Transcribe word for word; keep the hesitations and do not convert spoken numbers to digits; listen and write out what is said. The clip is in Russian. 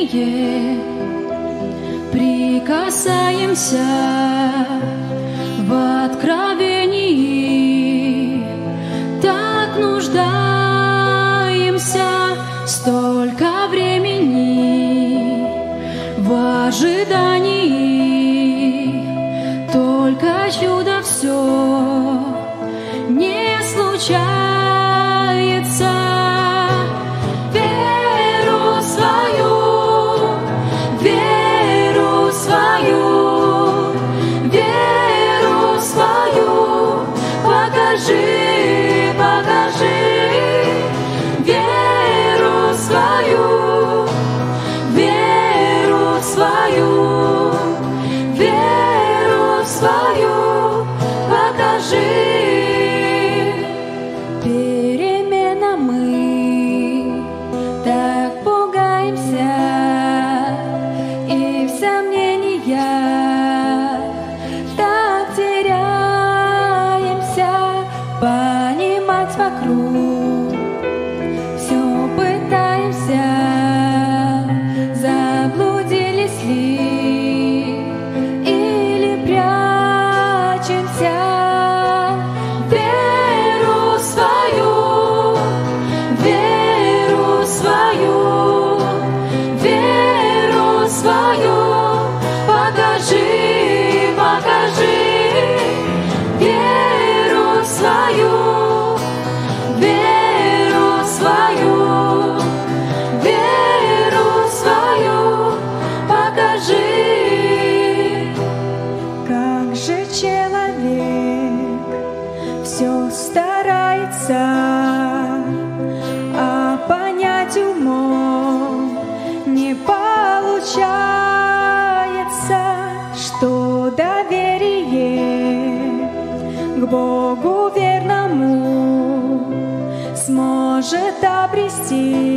откровение прикасаемся в откровении, так нуждаемся, столько времени в ожидании, только чудо все не случается. Веру свою, веру свою, веру свою, покажи, покажи, веру свою, веру свою, веру свою, покажи. Перемена мы так пугаемся и в сомнениях так теряемся, понимать вокруг все пытаемся, заблудились ли или прячемся. Веру свою, веру свою, веру свою, покажи, покажи, веру свою, веру свою, веру свою, покажи. Как же человек все старается, а понять умом не получается, что доверие к Богу верному сможет обрести